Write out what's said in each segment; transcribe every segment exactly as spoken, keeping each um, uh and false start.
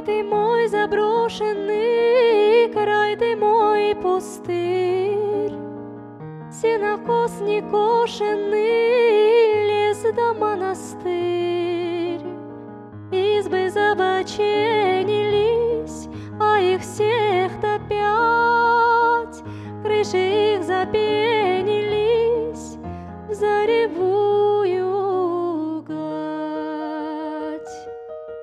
ты мой заброшенный, край ты мой пустырь, сенокос некошенный, лес да монастырь. Избы забоченились, а их всех-то пять, крыши их запенились в заревую гать.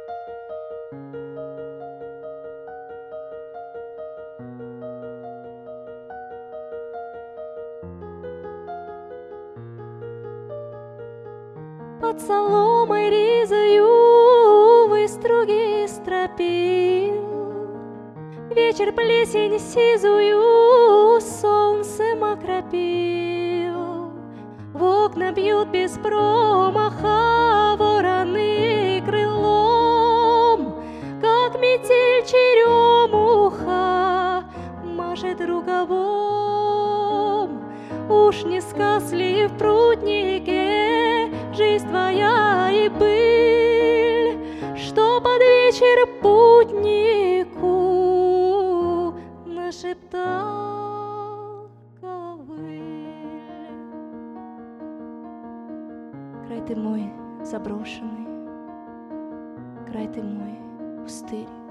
Под соломой ризою выструги стропил, вечер плесень сизую солнцем окропил. В окна бьют без промаха вороны крылом, как метель черемуха машет рукавом. Уж не сказли в пруднике жизнь твоя и быль, что под вечер путнику нашептал ковыль. Край ты мой заброшенный, край ты мой пустырь.